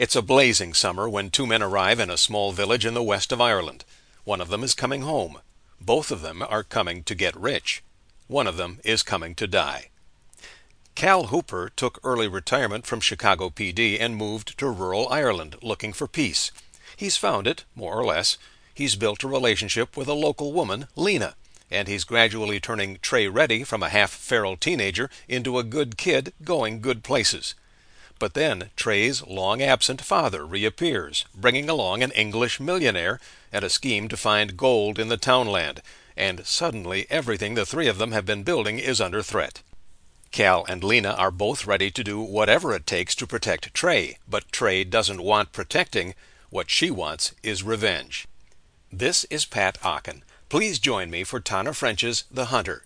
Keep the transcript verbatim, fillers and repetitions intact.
It's a blazing summer when two men arrive in a small village in the west of Ireland. One of them is coming home. Both of them are coming to get rich. One of them is coming to die. Cal Hooper took early retirement from Chicago P D and moved to rural Ireland looking for peace. He's found it, more or less. He's built a relationship with a local woman, Lena, and he's gradually turning Trey Reddy from a half-feral teenager into a good kid going good places. But then Trey's long-absent father reappears, bringing along an English millionaire and a scheme to find gold in the townland, and suddenly everything the three of them have been building is under threat. Cal and Lena are both ready to do whatever it takes to protect Trey, but Trey doesn't want protecting. What she wants is revenge. This is Pat Ocken. Please join me for Tana French's The Hunter.